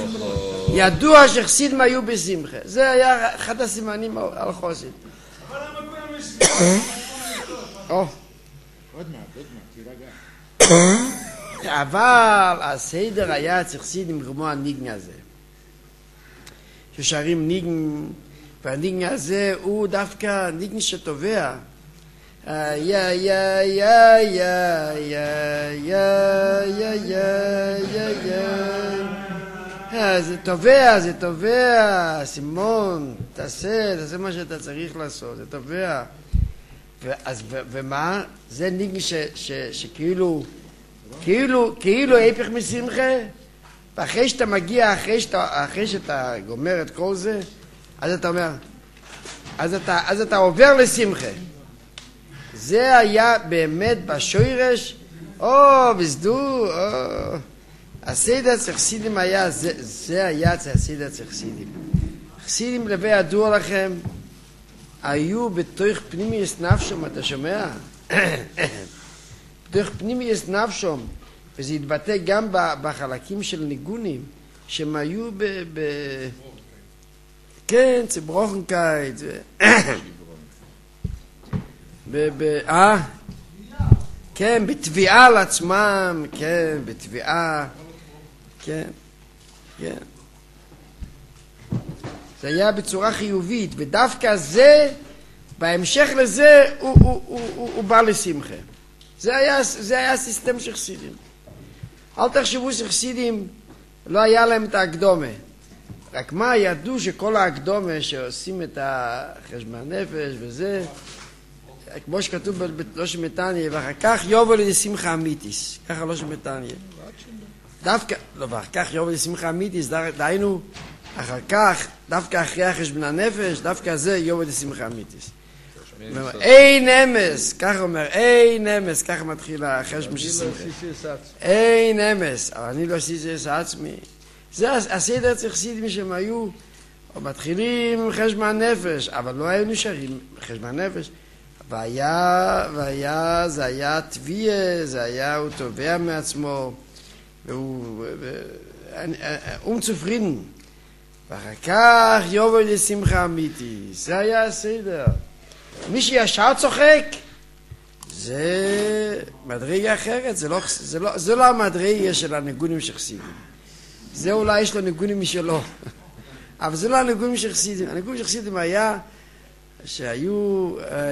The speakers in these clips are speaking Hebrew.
ידוע שחסידים היו בשמחה. זה היה אחד הסימנים על חוסן. אבל למה כולם משמיעים? עוד תירגע. אבל הסדר היה אצל חסידים כמו הניגן הזה. ששרים ניגן, והניגן הזה הוא דווקא ניגן שטובע. יא יא יא יא יא יא יא יא יא זה טובע, סימון, תעשה מה שאתה צריך לעשות, זה טובע. ומה? זה ניגן שכאילו היפך משמחה, ואחרי שאתה מגיע, אחרי שאתה גומר את כל זה, אז אתה אומר, אז אתה עובר לשמחה. זה היה באמת בשורש, בסדור, הסדר אצל חסידים היה, זה היה הסדר אצל חסידים. חסידים לבי ידוע לכם, היו בתוך פנימיוס נפשם, אתה שומע? בתוך פנימיוס נפשם, וזה התבטא גם בחלקים של ניגונים, שהם היו כן, צברוכנקייט, כן, בתביעה לעצמם, כן, בתביעה, כן. זה היה בצורה חיובית, ודווקא זה, בהמשך לזה, הוא בא לשמחה. זה היה הסיסטם של חסידים. אל תחשבו שחסידים לא היה להם את ההקדומה. רק מה, ידעו שכל ההקדומה שעושים את החשבון נפש וזה, כמו שכתוב בלושן מתניא, ואחר כך יובו לשמחה אמיתיס. ככה לושן מתניא. דווקא, לא, ואחר כך יובו לשמחה אמיתיס, דהיינו, אחר כך, דווקא אחרי החשבון הנפש, דווקא זה יובו לשמחה אמיתיס. אין אמס, ככה אומר, אין אמס, ככה מתחיל החשבון של שמחה. אין אמס, אבל אני לא עשיתי את עצמי. זה הסדר אצל חסידים שהם היו, או מתחילים חשבון הנפש, אבל לא היו נשארים חשבון הנפש. והיה, זה היה תביעה, זה היה, הוא תובע מעצמו, והוא צופרין. ואחר כך יובו לשמחה אמיתי, זה היה הסדר. מי שישר צוחק, זה מדרגה אחרת, זה לא המדרגה של הניגונים של חסידים. זה אולי יש לו ניגונים משלו, אבל זה לא הניגונים של חסידים. הניגונים של חסידים היה שהיו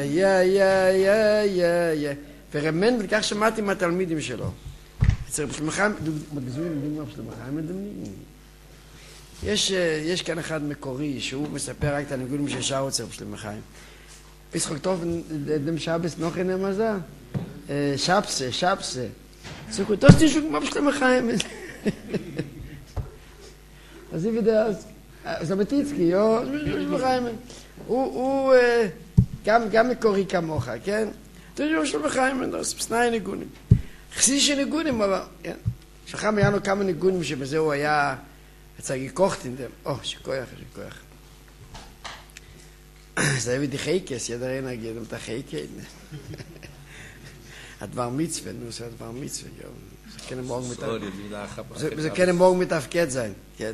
ורמן, וכך שמעתי מהתלמידים שלו. אצל שלמחיים, יש כאן אחד מקורי שהוא מספר רק את הניגונים של שרו אצל שלמחיים. פיסחוק טוב, דם שבס נוחן המזה? שבסה. צוקו, תוסטי שוק מה בשלמחיים. אז היא וידע, זמטיצקי, שלמחיים. הוא גם מקורי כמוך, כן? תראו שלו בחיים, סנאי ניגונים. חסידי של ניגונים, אבל, כן. שלחם היה לו כמה ניגונים שבזה הוא היה, הצגי כוכתין דם. שכוייך. זה היה חייקס, ידעי נגיד, אתה חייקס. הדבר מצווה, נו, זה הדבר מצווה, זה כן מורג מתפקד זין, כן?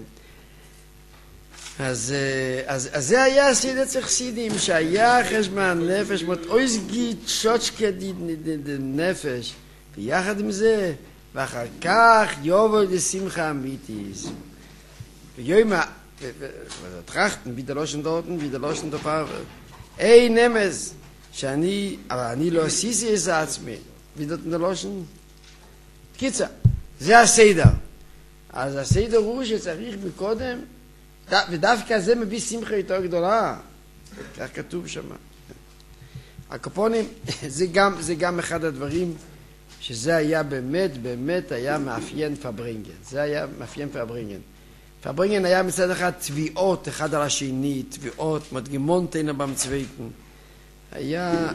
אז זה היה הסדר אצל חסידים, שהיה חשבון נפש, אויסגית שוצ'קה נפש, ויחד עם זה, ואחר כך יובו לשמחה אמיתיס. ויוימה, וטרחתן, בידלושן דורטן, בידלושן דופר, נמז, אבל אני לא עשיתי את עצמי, בידלושן דלושן, קיצה, זה הסדר. אז הסדר הוא שצריך מקודם, ודווקא זה מביא שמחה יותר גדולה, כך כתוב שם. הקופונים, זה גם אחד הדברים שזה היה באמת היה מאפיין פברינגן. זה היה מאפיין פברינגן. פברינגן היה מצד אחד תביעות אחד על השני, תביעות, מדגימון תינה במצוויתן. היה,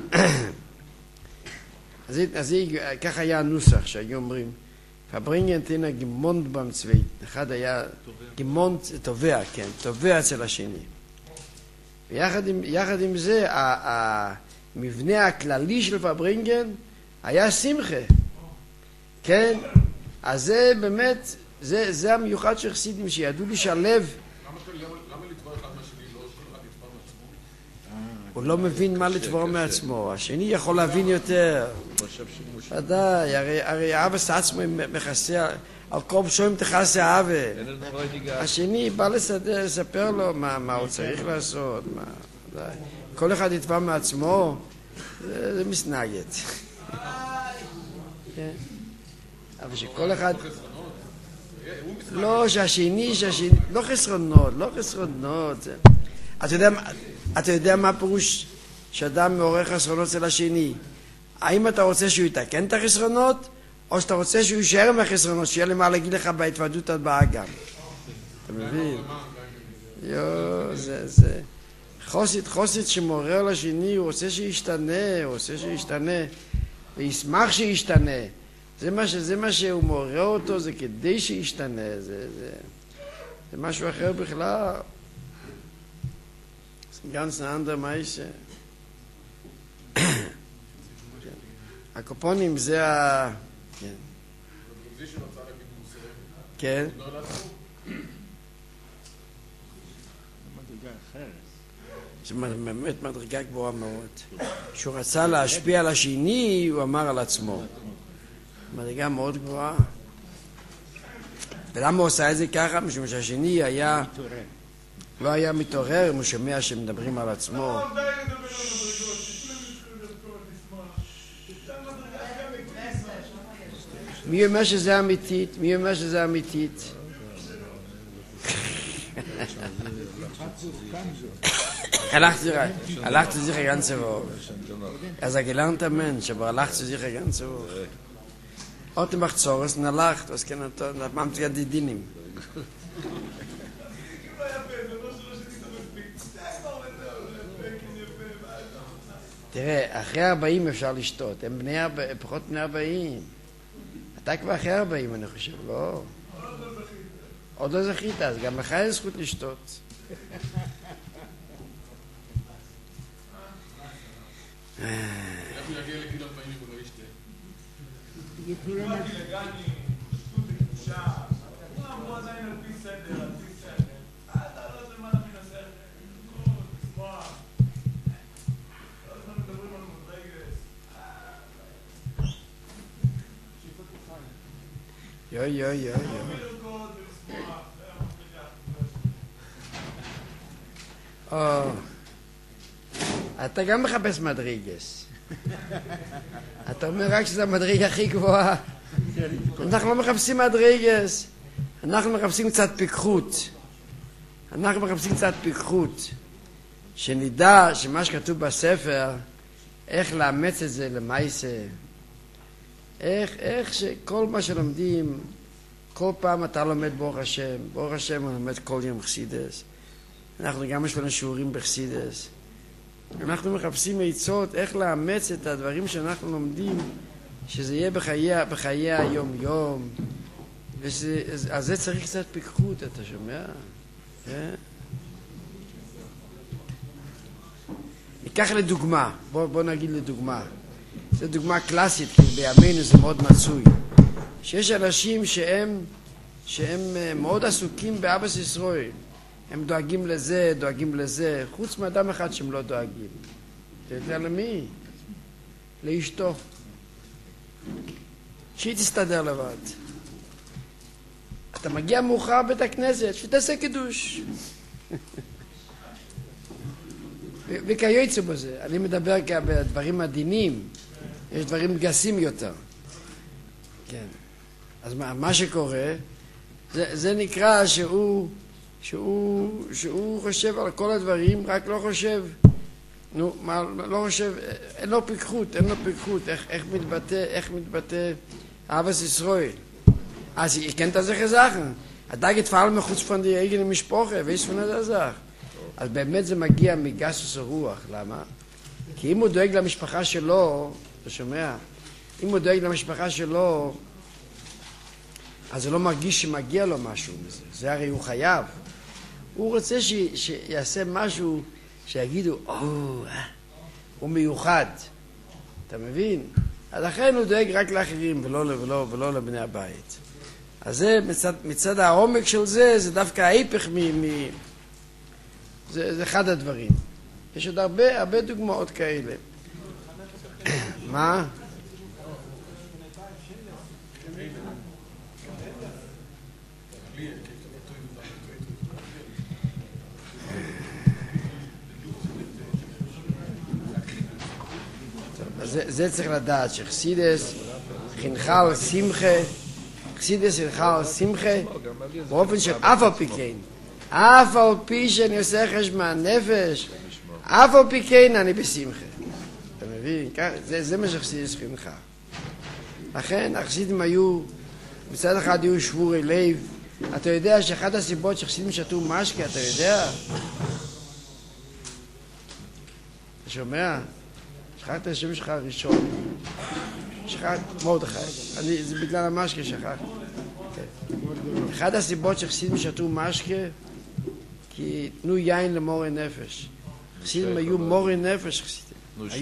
אז כך היה הנוסח שהיו אומרים, פברינגן תינה גימון במצוויתן. אחד היה גימון תובע, כן, תובע אצל השני. ויחד עם זה, המבנה הכללי של פברינגן היה שמחה. כן, אז זה באמת זה המיוחד של חסידים, שידעו לשלב. למה לתבוע אחד מהשני לא שאחד יתבע מעצמו? הוא לא מבין מה לתבוע מעצמו, השני יכול להבין יותר. ודאי, הרי אבא עצמו מכסה, על כל שוים תכסה אבא. השני בא לספר לו מה הוא צריך לעשות. כל אחד יתבע מעצמו, זה מסנגת. אבל שכל אחד... לא, שהשני, לא חסרונות. אתה יודע מה הפירוש שאדם מעורר חסרונות אצל השני? האם אתה רוצה שהוא יתקן את החסרונות, או שאתה רוצה שהוא יישאר עם החסרונות, שיהיה לי מה להגיד לך בהתוודות הבאה גם? אתה מבין? זה... חוסית שמעורר לשני, הוא רוצה שישתנה, וישמח שישתנה. זה מה שהוא מעורר אותו, זה כדי שישתנה, זה משהו אחר בכלל. זה ganz andere מיישה. הקופונים זה ה... כן. זה באמת מדרגה גבוהה מאוד. כשהוא רצה להשפיע על השני, הוא אמר על עצמו. מדרגה מאוד גבוהה. ולמה הוא עושה את זה ככה? משום שהשני לא היה מתעורר, הוא שומע שמדברים על עצמו. מי אומר שזה אמיתית? הלך zu sich ganze Woche. Er ein gelernter Mensch, aber er lacht zu sich ganze Woche. Heute macht Zorres und er lacht. Was kann er tun? Er macht ja die Dinim. תראה, אחרי 40 אפשר לשתות. הם פחות בני 40. אתה כבר אחרי 40, אני חושב, לא? עוד לא זכית, אז גם לך יש זכות לשתות. איך הוא יגיע לגיל 40 ולא ישתה? יתנו לו לגני, שטות לקדושה. הוא עדיין על פי סדר. אתה לא יודע מה מן הסדר. תשמח. לא יודע מה מדברים על מודרגס. שיפות לחיים. יוי. אתה גם מחפש מדרגס. אתה אומר רק שזה המדרגה הכי גבוהה. אנחנו לא מחפשים מדרגס. אנחנו מחפשים קצת פיקחות. שנדע שמה שכתוב בספר, איך לאמץ את זה למעשה. איך שכל מה שלומדים, כל פעם אתה לומד ברוך השם הוא לומד כל יום חסידס. אנחנו גם יש לנו שיעורים בחסידס. אנחנו מחפשים עצות איך לאמץ את הדברים שאנחנו לומדים, שזה יהיה בחיי היום-יום. אז זה צריך קצת פיקחות, אתה שומע? ניקח לדוגמה, בוא נגיד לדוגמה. זו דוגמה קלאסית, כי בימינו זה מאוד מצוי. שיש אנשים שהם מאוד עסוקים באבס ישראל. הם דואגים לזה, חוץ מאדם אחד שהם לא דואגים. אתה יודע למי? לאשתו. שהיא תסתדר לבד. אתה מגיע מאוחר בית הכנסת, שתעשה קידוש. וכיוצא בזה, אני מדבר בדברים עדינים, יש דברים גסים יותר. כן. אז מה שקורה, זה נקרא שהוא חושב על כל הדברים, רק לא חושב, לא חושב, אין לו פיקחות, איך מתבטא אהבת ישראל. אז ihr kennt das solche Sachen. Da geht vor allem מחוץ von die eigene משפחה, weißt du, das sagt. אז באמת זה מגיע מגסוס הרוח, למה? כי אם הוא דואג למשפחה שלו, אתה שומע? אם הוא דואג למשפחה שלו, אז הוא לא מרגיש שמגיע לו משהו מזה. זה הרי הוא חייב. הוא רוצה שיעשה משהו שיגידו, הוא מיוחד. אתה מבין? אז לכן הוא דואג רק לאחרים ולא לבני הבית. אז זה מצד העומק של זה, זה דווקא ההיפך זה אחד הדברים. יש עוד הרבה דוגמאות כאלה. מה? זה צריך לדעת שחסידס חינכה על שמחה, חסידס חינכה על שמחה באופן של אף על פי כן, אף על פי שאני עושה חשבון נפש, אף על פי כן אני בשמחה. אתה מבין? זה מה שחסידס חינכה. לכן החסידים היו, מצד אחד היו שבורי לב. אתה יודע שאחת הסיבות שחסידים שתו משקה, אתה יודע? אתה שומע? שכחת את השם שלך הראשון. שכחת, מרדכי. זה בגלל המשקה שכחת. אחת הסיבות שחסידים שתו משקה, כי תנו יין למורי נפש. חסידים היו מורי נפש חסידים.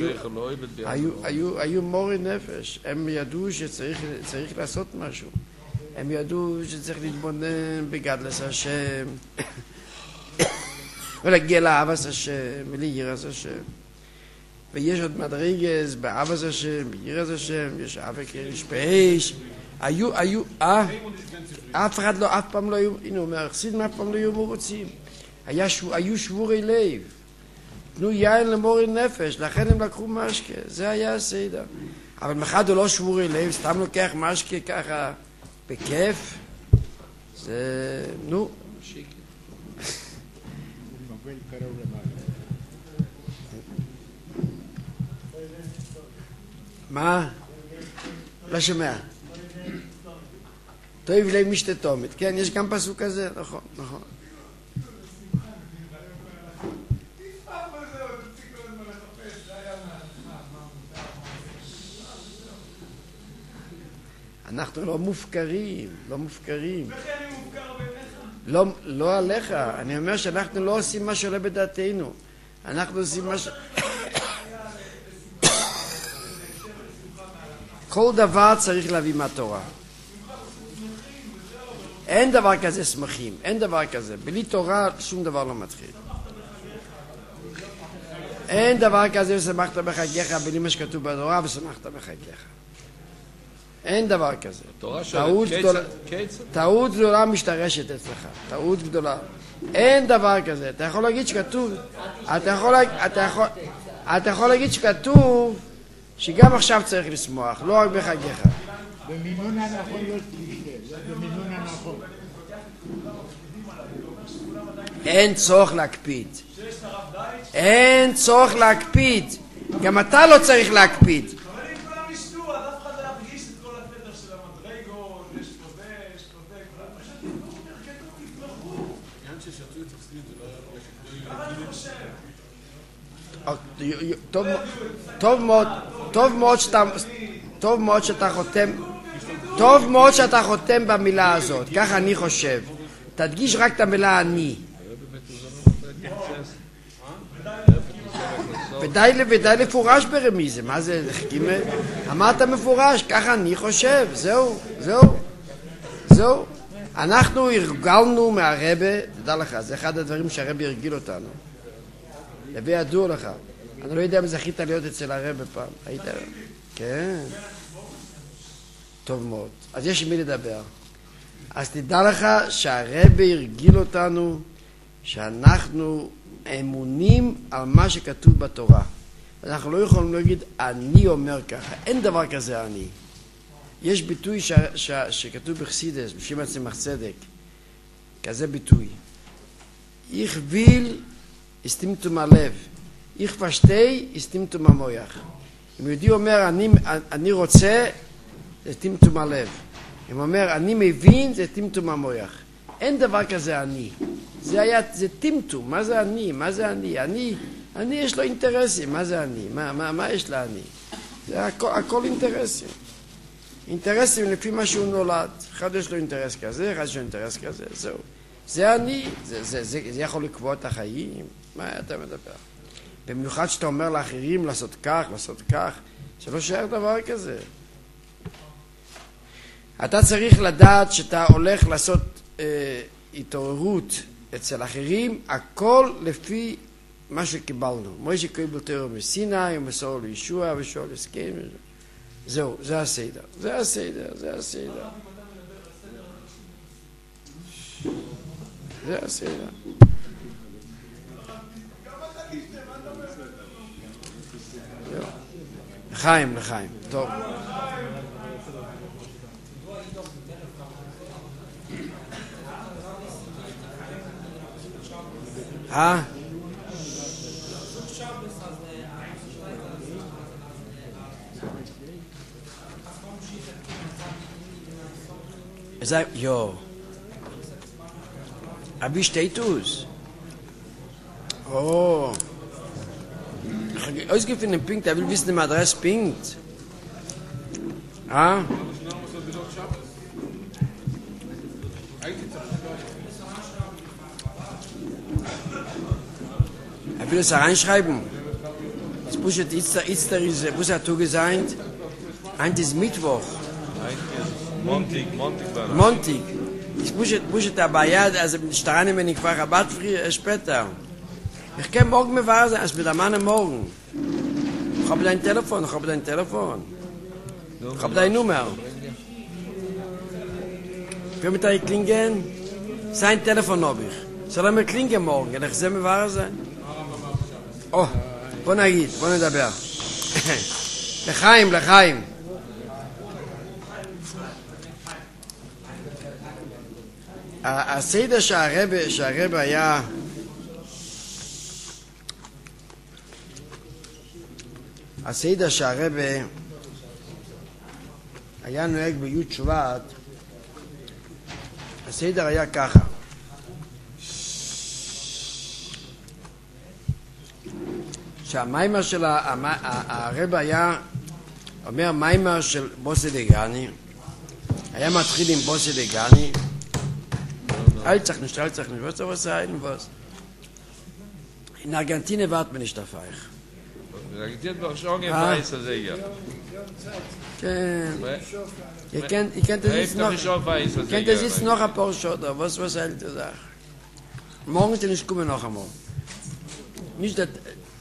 היו מורי נפש. הם ידעו שצריך לעשות משהו. הם ידעו שצריך להתבונן בגדלס השם ולהגיע לאהבת השם וליראת השם. ויש עוד מדרגס באהבת השם, ביראת השם, יש אבק יש באש. אף פעם לא היו, הנה הוא אומר, חסידים אף פעם לא היו מרוצים. היו שבורי לב. תנו יין למורי נפש, לכן הם לקחו משקה. זה היה הסדר. אבל מחד הוא לא שבורי לב, סתם לוקח משקה ככה בכיף. זה, נו. מה? לא שומע. טוב לב משתה תומת. כן, יש גם פסוק כזה, נכון, נכון. אנחנו לא מופקרים, לא מופקרים. וכי אני מופקר בעיניך? לא עליך, אני אומר שאנחנו לא עושים מה שעולה בדעתנו. אנחנו עושים מה כל דבר צריך להביא מהתורה. אין דבר כזה שמחים, אין דבר כזה. בלי תורה שום דבר לא מתחיל. אין דבר כזה ושמחת בחגיך בלי מה שכתוב בתורה ושמחת בחגיך. אין דבר כזה. טעות גדולה משתרשת אצלך. טעות גדולה. אין דבר כזה. אתה יכול להגיד שכתוב, אתה יכול להגיד שכתוב שגם עכשיו צריך לשמוח, לא רק בחגיך. במינון הנכון לא תשתה, במינון הנכון. אין צורך להקפיד. אין צורך להקפיד. גם אתה לא צריך להקפיד. אבל אם כולם ישתו, אז אף אחד לא ירגיש את כל התדר של המדרגות, יש פה זה, יש פה זה, כולם פשוט יתפרחו. עניין ששתו את תפסיד, זה לא היה אבל אני חושב. טוב מאוד שאתה חותם במילה הזאת, ככה אני חושב. תדגיש רק את המילה אני. ודי לפורש ברמיזה. מה זה? אמרת מפורש, ככה אני חושב. זהו. אנחנו הרגלנו מהרבא, תדע לך, זה אחד הדברים שהרבא הרגיל אותנו. לבי ידוע לך. אני לא יודע אם זכית להיות אצל הרבא פעם. היית? כן. טוב מאוד. אז יש עם מי לדבר. אז תדע לך שהרבא הרגיל אותנו שאנחנו אמונים על מה שכתוב בתורה. אנחנו לא יכולים להגיד אני אומר ככה. אין דבר כזה אני. יש ביטוי שכתוב בחסידס, בשם צמח צדק. כזה ביטוי. Ich will ist im הלב. Ich verstehe ist im המוח. אם יהודי אומר אני רוצה, זה טמטום הלב. אם אומר אני מבין, זה טמטום המוח. אין דבר כזה אני. זה טמטום. מה זה אני? מה זה אני? אני יש לו אינטרסים. מה זה אני? מה יש לה אני? זה הכל אינטרסים. אינטרסים לפי מה שהוא נולד. אחד יש לו אינטרס כזה, אחד יש לו אינטרס כזה. זהו. זה אני. זה יכול לקבוע את החיים. מה אתה מדבר? במיוחד שאתה אומר לאחרים לעשות כך, לעשות כך. שלא שייך דבר כזה. אתה צריך לדעת שאתה הולך לעשות התעוררות אצל אחרים, הכל לפי מה שקיבלנו. מוישה קיבל תורה מסיני, ומסור לישוע ושאול הסכם. זהו, זה הסדר. זה הסדר, זה הסדר. זה הסדר. לחיים, לחיים. טוב. Jo. Aber wie steht es? Oh. Ich habe ausgefunden den Punkt, er will wissen, die Adresse Punkt. Ah? Er will es reinschreiben. Das Buschet ist, was hat er gesagt? Eint ist Mittwoch. Montag. Ich pushe dabei, ja, also mit Strahlen, wenn ich fahre, aber später. Ich kann morgen mehr wahr sein, als mit der Mann morgen. Ich habe dein Telefon. Ich habe deine Nummer. Können wir da klingen? Sein Telefon habe ich. Soll er mir klingen morgen? Kann ich sehen, mehr wahr sein? Oh, בוא נדבר. לחיים. הסדר שהרב היה הסדר שהרב היה נוהג בי' שבט, הסדר היה ככה. שהמיימר של הרב היה אומר מיימר של בוסי דגני, היה מתחיל עם בוסי דגני, אל צריך nicht, was soll was sein, was? In Argentinien wartet man nicht auf euch. Argentinien war schon ein weißer Sieger. Ihr kennt das jetzt noch ein paar Schotter, was hält ihr da? Morgen ist nicht kommen noch einmal. Nicht, dass...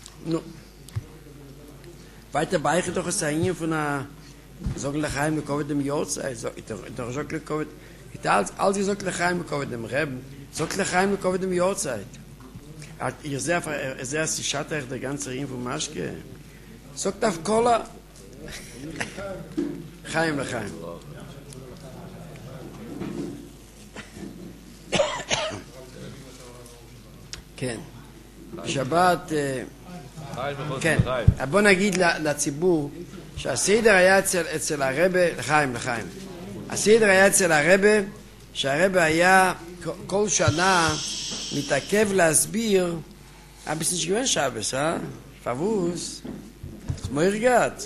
Weiter beiche doch es ein von einer... Sagen Lechaim, wir kommen dem Jahrzeit. Doch so kommen... Als ich sage Lechaim, wir kommen dem Reben. Sagt Lechaim, wir kommen dem Jahrzeit. Ihr seht, die Schatter der ganze Ring von Maschke. Sagt auf Kola... Lechaim. כן. בשבת... כן. בוא נגיד לציבור שהסדר היה אצל הרבה... לחיים. הסדר היה אצל הרבה, שהרבה היה כל שנה מתעכב להסביר, bis nicht gewinnt Schabes, פבוס, כמו הרגעת.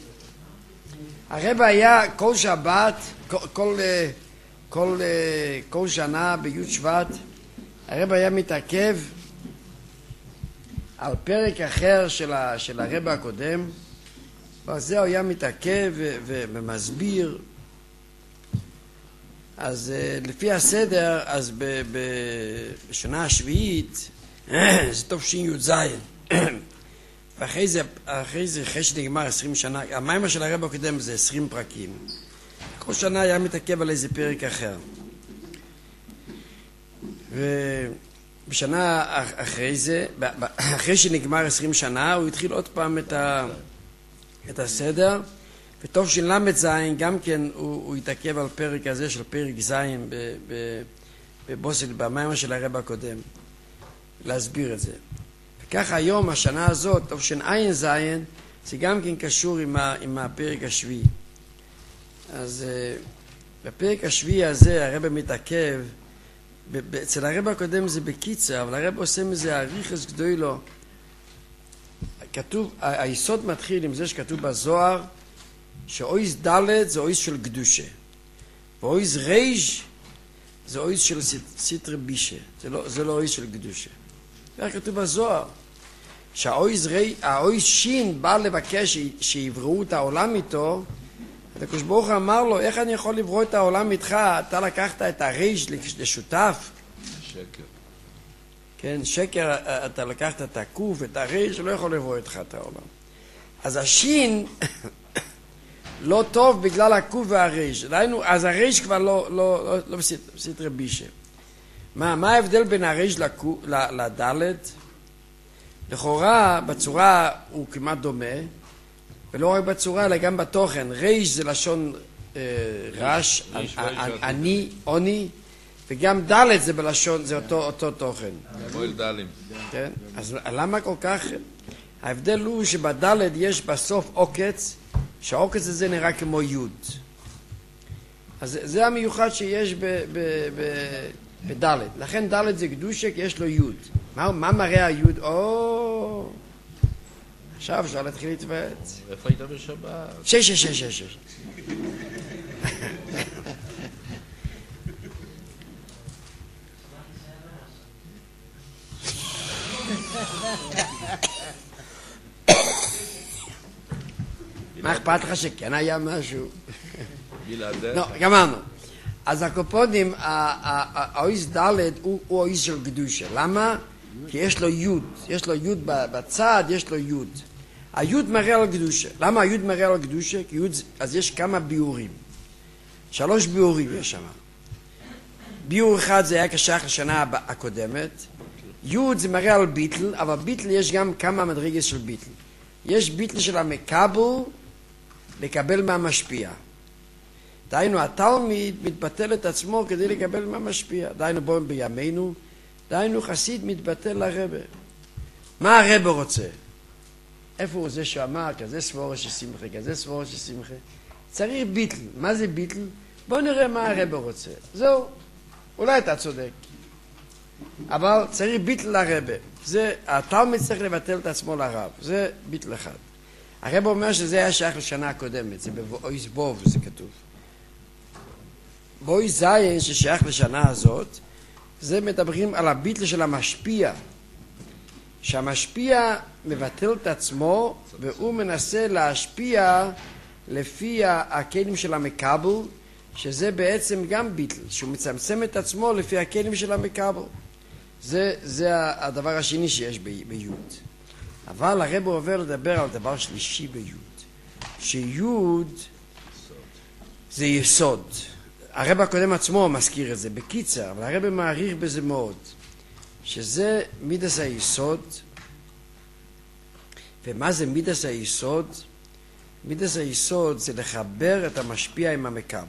הרבה היה כל שבת, כל שנה בי' שבט, הרבה היה מתעכב על פרק אחר של הרבה הקודם, ועל זה הוא היה מתעכב ומסביר. אז לפי הסדר, אז בשנה השביעית, זה טוב שי"ז. ואחרי זה, אחרי שנגמר 20 שנה, המיימר של הרב הקודם זה 20 פרקים. כל שנה היה מתעכב על איזה פרק אחר. ובשנה אחרי זה, אחרי שנגמר 20 שנה, הוא התחיל עוד פעם את הסדר, וטוב של"ז גם כן הוא התעכב על פרק הזה של פרק ז' בבוסל, במיימר של הרב הקודם, להסביר את זה. וככה היום, השנה הזאת, טוב שע"ז, זה גם כן קשור עם הפרק השביעי. אז בפרק השביעי הזה הרב מתעכב, אצל הרב הקודם זה בקיצר, אבל הרב עושה מזה אריכוס גדולו. כתוב, היסוד מתחיל עם זה שכתוב בזוהר, שאויס ד' זה אויס של קדושה, ואויס רייש זה אויס של סטרי בישה, זה לא אויס של קדושה. זה כתוב בזוהר, שהאויס שין בא לבקש שיבראו את העולם איתו, הקדוש ברוך הוא אמר לו, איך אני יכול לברוא את העולם איתך? אתה לקחת את הריש לשותף. שקר. כן, שקר, אתה לקחת את הקוף, את הריש, לא יכול לברוא איתך את העולם. אז השין לא טוב בגלל הקוף והריש. אז הריש כבר לא בסתרי בישה. מה ההבדל בין הריש לדלת? לכאורה, בצורה הוא כמעט דומה, ולא רק בצורה, אלא גם בתוכן. ריש זה לשון רש, אני, עוני, וגם דלת זה בלשון, זה אותו תוכן. מועל דלים. כן? אז למה כל כך? ההבדל הוא שבדלת יש בסוף עוקץ, שהעוקץ הזה נראה כמו יוד. אז זה המיוחד שיש בדלת. לכן דלת זה קדושה כי יש לו יוד. מה מראה היוד? עכשיו אפשר להתחיל להתוועץ. איפה היית בשבת? 6. מה אכפת לך שכן היה משהו? בלעדי. לא, גמרנו. אז הקופונים, האויס ד' הוא האויס של קדושה. למה? כי יש לו יוד. יש לו יוד בצד, יש לו יוד. היוד מראה על קדושה. למה היוד מראה על קדושה? כי יוד, אז יש כמה ביורים. 3 ביורים יש שם. ביור אחד זה היה כשייך לשנה הקודמת. יוד זה מראה על ביטל, אבל ביטל יש גם כמה מדרגות של ביטל. יש ביטל של המקבל לקבל מהמשפיע. דהיינו, התלמיד מתבטל את עצמו כדי לקבל מהמשפיע. דהיינו, בואו בימינו, דהיינו, חסיד מתבטל לרבא. מה הרבא רוצה? איפה הוא זה שאמר, כזה סבורה ששמחה, כזה סבורה ששמחה? צריך ביטל. מה זה ביטל? בואו נראה מה הרבא רוצה. זהו. אולי אתה צודק. אבל צריך ביטל לרבא. זה, התלמיד צריך לבטל את עצמו לרב. זה ביטל אחד. הרבא אומר שזה היה שייך לשנה הקודמת. זה באויס בוב, זה כתוב. באויס זיין ששייך לשנה הזאת, זה מדברים על הביטל של המשפיע. שהמשפיע מבטל את עצמו, והוא מנסה להשפיע לפי הכלים של המקבל, שזה בעצם גם ביטל, שהוא מצמצם את עצמו לפי הכלים של המקבל. זה הדבר השני שיש ביוד. אבל הרב עובר לדבר על דבר שלישי ביוד. שיוד זה יסוד. הרב הקודם עצמו מזכיר את זה בקיצר, אבל הרב מעריך בזה מאוד. שזה מידס היסוד. ומה זה מידס היסוד? מידס היסוד זה לחבר את המשפיע עם המקבל.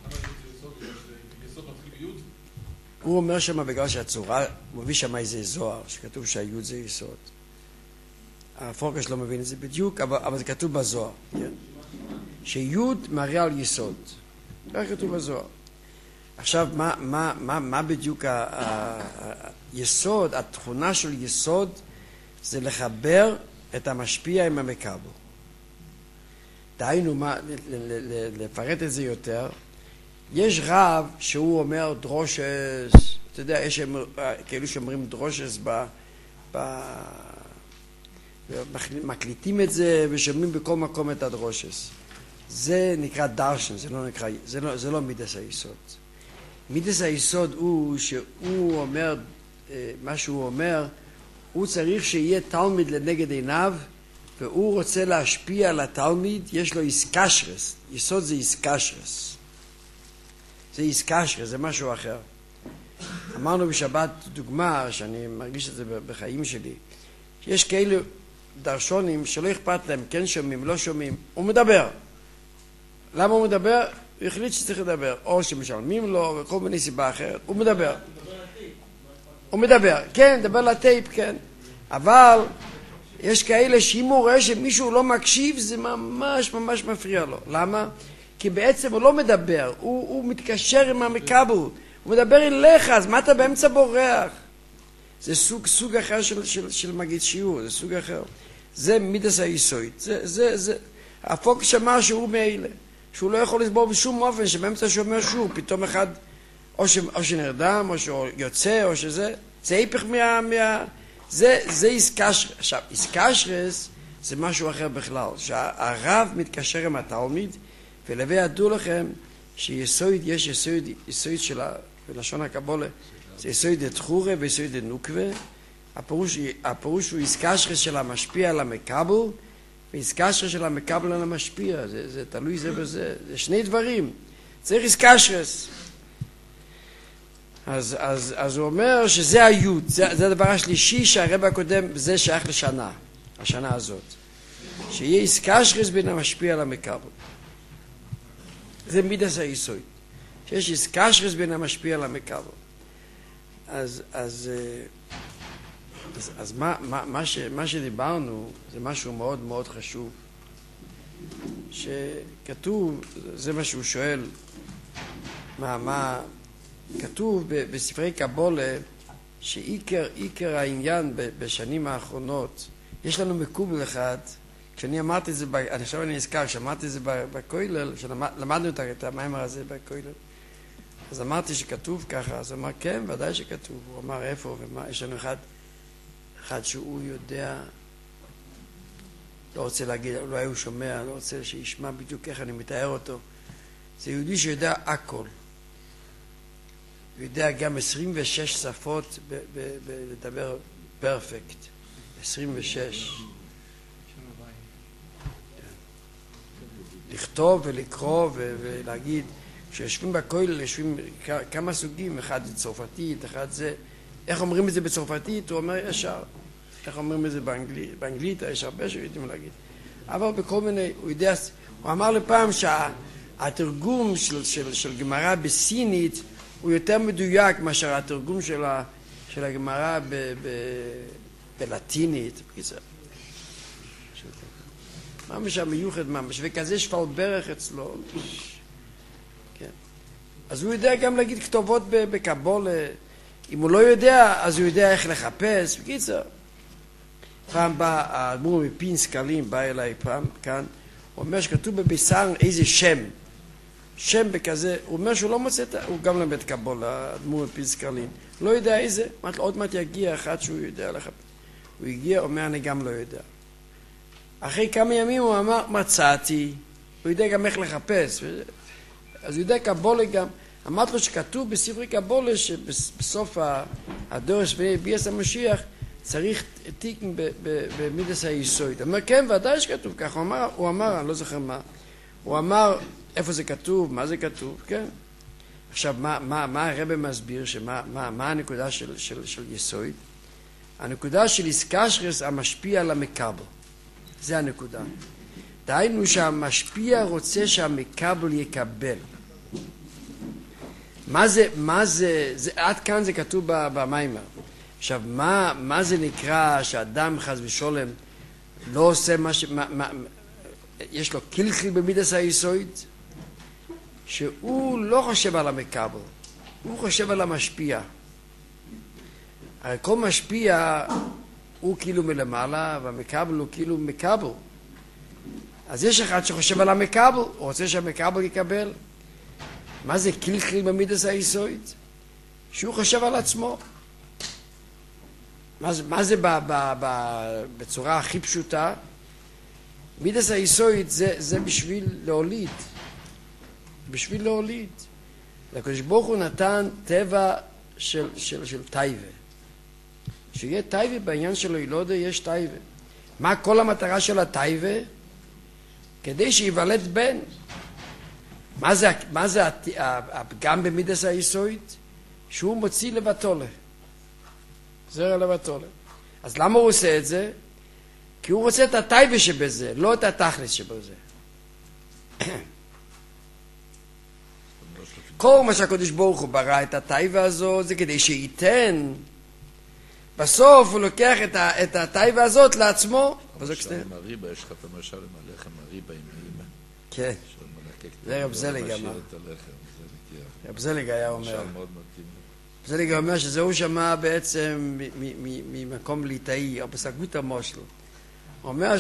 הוא אומר שם בגלל שהצורה, הוא מביא שם איזה זוהר, שכתוב שהיוד זה יסוד. הפורקש לא מבין את זה בדיוק, אבל זה כתוב בזוהר. כן? שיוד מראה על יסוד. זה כתוב בזוהר. עכשיו, מה בדיוק היסוד, התכונה של יסוד, זה לחבר את המשפיע עם המקבל. דהיינו, לפרט את זה יותר, יש רב שהוא אומר דרושס, אתה יודע, יש כאלו שאומרים דרושס, מקליטים את זה ושומעים בכל מקום את הדרושס. זה נקרא דרשן, זה לא מידס היסוד. מידס היסוד הוא שהוא אומר, מה שהוא אומר, הוא צריך שיהיה תלמיד לנגד עיניו, והוא רוצה להשפיע על התלמיד, יש לו איסקשרס. יסוד זה איסקשרס. זה איסקשרס, זה משהו אחר. אמרנו בשבת דוגמה, שאני מרגיש את זה בחיים שלי, יש כאלו דרשונים שלא אכפת להם, כן שומעים, לא שומעים, הוא מדבר. למה הוא מדבר? הוא החליט שצריך לדבר, או שמשלמים לו, וכל מיני סיבה אחרת. הוא מדבר. הוא מדבר, כן, מדבר לטייפ, כן. אבל יש כאלה שאם הוא רואה שמישהו לא מקשיב, זה ממש ממש מפריע לו. למה? כי בעצם הוא לא מדבר, הוא מתקשר עם המקבל. הוא מדבר אליך, אז מה אתה באמצע בורח? זה סוג אחר של מגיד שיעור, זה סוג אחר. זה מידס היסוד. זה הפוקס שמע שהוא מאלה. שהוא לא יכול לסבור בשום אופן שבאמצע שאומר שיעור, פתאום אחד או שנרדם, או שיוצא, או שזה. זה היפך זה איסקשרס. עכשיו, איסקשרס זה משהו אחר בכלל. שהרב מתקשר עם התלמיד, ולווה ידעו לכם שיסוד, יש יסוד של בלשון הקבולה, זה יסוד דתחורה ויסוד דנוקבה. הפירוש הוא איסקשרס של המשפיע על המקבל, ואיסקשרס של המקבל על המשפיע. זה תלוי זה בזה. זה שני דברים. צריך איסקשרס. אז הוא אומר שזה היוד. זה הדבר השלישי שהרב הקודם, זה שייך לשנה. השנה הזאת. שיהיה איסקשרס בין המשפיע על המקבל. זה מידס היסוד. שיש איסקשרס בין המשפיע על המקבל. אז מה שדיברנו זה משהו מאוד מאוד חשוב, שכתוב, זה מה שהוא שואל, כתוב בספרי קבולה שעיקר העניין בשנים האחרונות, יש לנו מקובל אחד, כשאני אמרתי את זה, עכשיו אני נזכר, כשאמרתי את זה בכולל, כשלמדנו את המאמר הזה בכולל, אז אמרתי שכתוב ככה, אז הוא אמר כן, ודאי שכתוב, הוא אמר איפה ומה, יש לנו אחד שהוא יודע, לא רוצה להגיד, אולי הוא שומע, לא רוצה שישמע בדיוק איך אני מתאר אותו. זה יהודי שיודע הכל. הוא יודע גם 26 שפות לדבר פרפקט. 26. לכתוב ולקרוא ולהגיד, כשיושבים בכולל, יושבים כמה סוגים, אחד זה צרפתית, אחד זה... איך אומרים את זה בצרפתית? הוא אומר ישר. איך אומרים את זה באנגלית? באנגלית יש הרבה שיודעים להגיד. אבל בכל מיני, הוא יודע, הוא אמר לפעם שהתרגום של גמרא בסינית הוא יותר מדויק מאשר התרגום של הגמרא בלטינית. ממש המיוחד ממש, וכזה שפל ברך אצלו. כן. אז הוא יודע גם להגיד כתובות בקבולה. אם הוא לא יודע, אז הוא יודע איך לחפש. בקיצר, פעם בא, האדמו"ר מפינסקלים בא אליי פעם, כאן, הוא אומר שכתוב בביסר איזה שם. שם בכזה, הוא אומר שהוא לא מוצא, הוא גם למד קבולה, האדמו"ר מפינסקלים. לא יודע איזה, עוד מעט יגיע אחד שהוא יודע לחפש. הוא הגיע, אומר אני גם לא יודע. אחרי כמה ימים הוא אמר, מצאתי, הוא יודע גם איך לחפש. אז הוא יודע קבולה גם. אמרת לו שכתוב בספרי קבולה שבסוף הדורש וביאס המשיח צריך תיקן במידס היסוד. הוא אומר, כן, ודאי שכתוב ככה. הוא אמר, אני לא זוכר מה. הוא אמר, איפה זה כתוב, מה זה כתוב, כן. עכשיו, מה הרב מסביר, מה הנקודה של יסוד? הנקודה של איסקשרס המשפיע על המקבל. זה הנקודה. דהיינו שהמשפיע רוצה שהמקבל יקבל. מה זה, עד כאן זה כתוב במיימר. עכשיו, מה זה נקרא שאדם חס ושולם לא עושה יש לו קלקל במידס היסוד, שהוא לא חושב על המקבל, הוא חושב על המשפיע. הרי כל משפיע הוא כאילו מלמעלה, והמקבל הוא כאילו מקבל. אז יש אחד שחושב על המקבל, הוא רוצה שהמקבל יקבל. מה זה קלקל במידס היסוד? שהוא חושב על עצמו. מה זה בצורה הכי פשוטה? מידס היסוד זה בשביל להוליד. בשביל להוליד. לקדוש ברוך הוא נתן טבע של טייבה. שיהיה טייבה בעניין שלו, לא יודע, יש טייבה. מה כל המטרה של הטייבה? כדי שיוולד בן. מה זה הפגם במידס היסוד? שהוא מוציא לבטולה. זרע לבטולה. אז למה הוא עושה את זה? כי הוא רוצה את הטייבה שבזה, לא את התכלס שבזה. כל מה שהקדוש ברוך הוא ברא את הטייבה הזו, זה כדי שייתן. בסוף הוא לוקח את הטייבה הזאת לעצמו. למשל עם הריבה, יש לך את המשל עם הלחם, הריבה עם האמא. כן. זה רב זליג אמר. רב זליג היה אומר. זליג אומר שזהו שמע בעצם ממקום ליטאי, או בסגות המושל. הוא אומר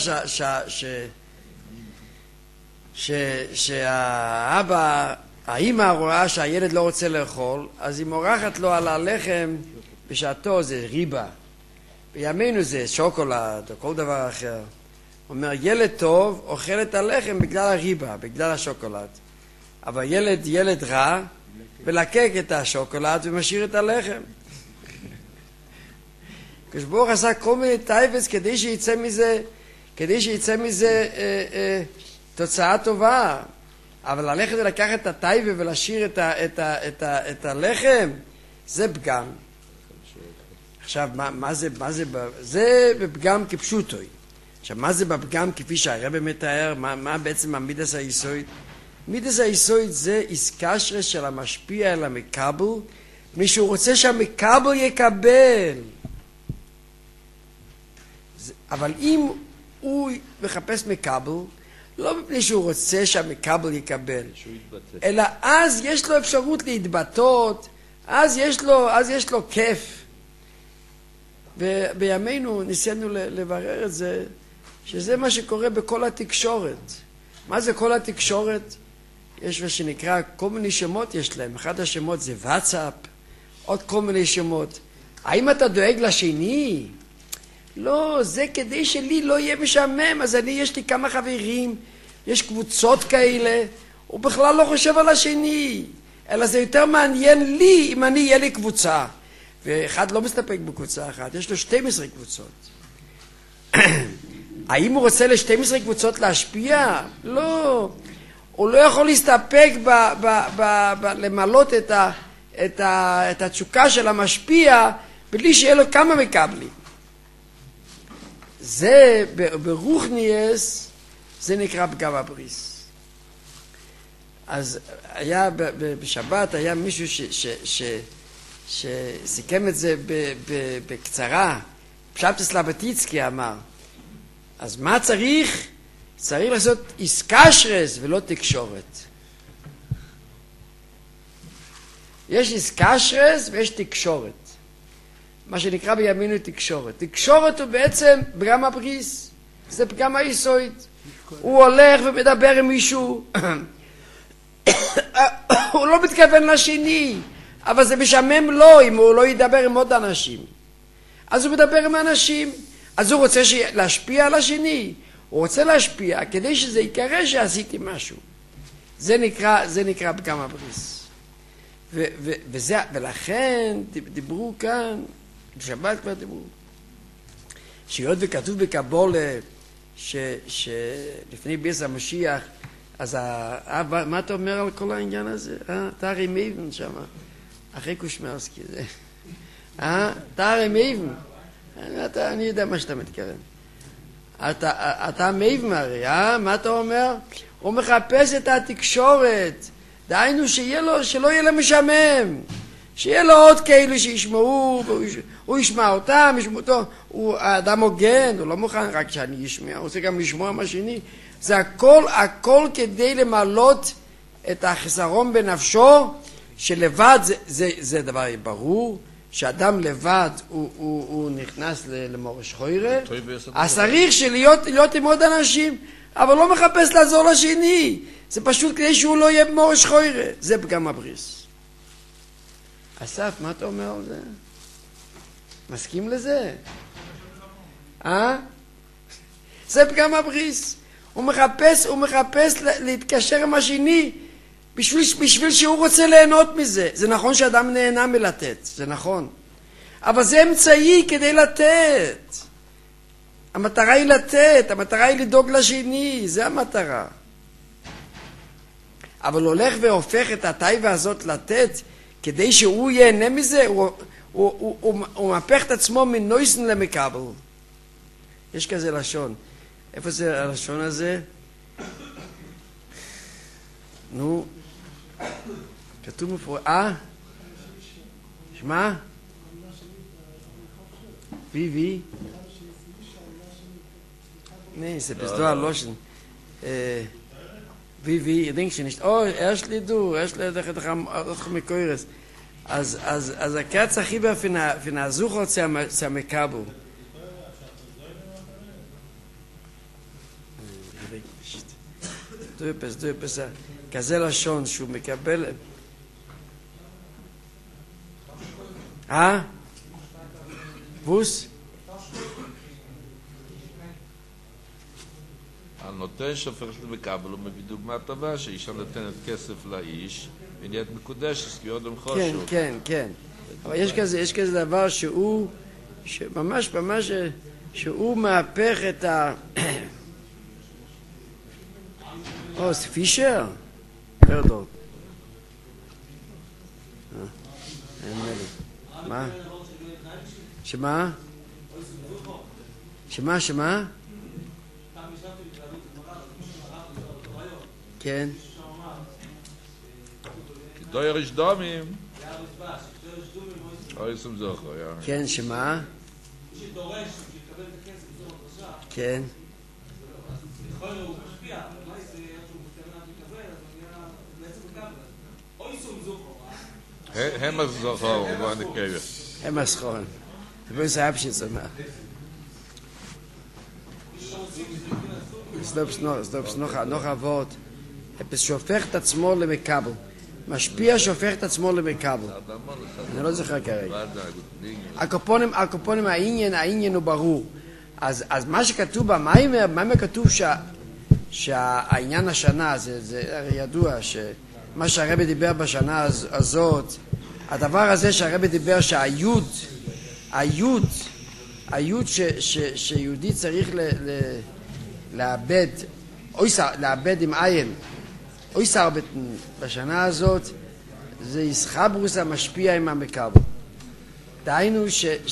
שהאבא, האמא רואה שהילד לא רוצה לאכול, אז היא מורחת לו על הלחם, בשעתו זה ריבה. בימינו זה שוקולד או כל דבר אחר. אומר, ילד טוב אוכל את הלחם בגלל הריבה, בגלל השוקולד. אבל ילד רע, ולקק את השוקולד ומשאיר את הלחם. כשברוך עשה כל מיני טייבס כדי שיצא מזה תוצאה טובה. אבל ללכת ולקח את הטייבה ולהשאיר את הלחם, זה פגם. עכשיו, זה בפגם כפשוטוי. עכשיו, מה זה בפגם כפי שהרבא מתאר? מה בעצם המידס היסוד? מידס היסוד זה איסקשרס של המשפיע אל המקבל, מישהו רוצה שהמקבל יקבל. אבל אם הוא מחפש מקבל, לא מפני שהוא רוצה שהמקבל יקבל, אלא אז יש לו אפשרות להתבטאות, אז יש לו כיף. ובימינו ניסינו לברר את זה, שזה מה שקורה בכל התקשורת. מה זה כל התקשורת? יש מה שנקרא, כל מיני שמות יש להם. אחד השמות זה וואטסאפ, עוד כל מיני שמות. האם אתה דואג לשני? לא, זה כדי שלי לא יהיה משעמם. אז יש לי כמה חברים, יש קבוצות כאלה, הוא בכלל לא חושב על השני, אלא זה יותר מעניין לי אם יהיה לי קבוצה. ואחד לא מסתפק בקבוצה אחת, יש לו 12 קבוצות. האם הוא רוצה ל-12 קבוצות להשפיע? לא. הוא לא יכול להסתפק למלות את התשוקה של המשפיע בלי שיהיה לו כמה מקבלים. זה ברוחניאס, זה נקרא פגם הבריס. אז היה בשבת, היה מישהו שסיכם את זה בקצרה. פשט סלבטיצקי אמר, אז מה צריך? צריך לעשות איסקשרס ולא תקשורת. יש איסקשרס ויש תקשורת. מה שנקרא בימינו תקשורת. תקשורת הוא בעצם פגם הבריס. זה פגם היסוד. הוא הולך ומדבר עם מישהו. הוא לא מתכוון לשני. אבל זה משעמם לו אם הוא לא ידבר עם עוד אנשים. אז הוא מדבר עם אנשים. אז הוא רוצה להשפיע על השני. הוא רוצה להשפיע כדי שזה יקרה שעשיתי משהו. זה נקרא פגם הבריס. ולכן דיברו כאן, בשבת כבר דיברו, שהיות וכתוב בקבולה שלפני ביס המשיח, אז מה אתה אומר על כל העניין הזה? אתה הרי מייבן שם, אחרי קושמרסקי זה. אתה הרי מייבן. אני יודע מה שאתה מתכוון. אתה מייבן הרי, מה אתה אומר? הוא מחפש את התקשורת. דהיינו שלא יהיה לו משעמם. שיהיה לו עוד כאילו שישמעו, הוא ישמע אותם, ישמעו אותו. הוא אדם הוגן, הוא לא מוכן רק שאני אשמע, הוא רוצה גם לשמוע מה שני. זה הכל כדי למלות את החסרון בנפשו, שלבד זה דבר ברור, שאדם לבד הוא נכנס למורש חוירה, אז צריך להיות עם עוד אנשים, אבל לא מחפש לעזור לשני. זה פשוט כדי שהוא לא יהיה במורש חוירה. זה פגם הבריס. אסף, מה אתה אומר על זה? מסכים לזה? זה פגם הבריס. הוא מחפש להתקשר עם השני בשביל שהוא רוצה ליהנות מזה. זה נכון שאדם נהנה מלתת, זה נכון. אבל זה אמצעי כדי לתת. המטרה היא לתת, המטרה היא לדאוג לשני, זה המטרה. אבל הולך והופך את הטייבה הזאת לתת, כדי שהוא ייהנה מזה, הוא מפך את עצמו מנויסן למקבל. יש כזה לשון. איפה זה הלשון הזה? נו, כתוב מפורש, שמה? וי? Nee, זה בסדו הלושן. וי, denkst du nicht? Oh, erst du לך מקוירס. אז הקץ הכי בפן הזוכות זה המקבל. דויפס, כזה לשון שהוא מקבל. ווס? הנותן שהופך למקבל, הוא מביא דוגמה טובה, שאישה נותנת כסף לאיש, ונהיית מקודשת, כי עוד הם חושו. כן, כן, כן. אבל יש כזה דבר שהוא, ממש, שהוא מהפך את ה... זה פישר? פרדורט. מה? שמה? שמה? כן. דויר יש דומים. אוי סום זוכר, כן, שמה? מי שדורש שיקבל את הכסף בצורה קשה, כן. יכול להיות הוא משפיע, אבל מה זה שהוא מתכוון לקבל, אז הוא נהיה בעצם מקבל. אוי סום זוכר. הם הזוכר, הוא הנקבה. הם הסכון. זה בואי סייב שצומח. סדופס נוח אבות. שהופך את עצמו למקבל. משפיע שהופך את עצמו למקבל. אני לא זוכר כרגע. הקופונים העניין הוא ברור. אז מה שכתוב במיימר, במיימר כתוב שהעניין השנה, זה ידוע שמה שהרבי דיבר בשנה הזאת, הדבר הזה שהרבי דיבר שהיוד שיהודי צריך לאבד, לאבד עם עין, אוי שר בשנה הזאת, זה ישחברוס המשפיע עם המקבל. דהיינו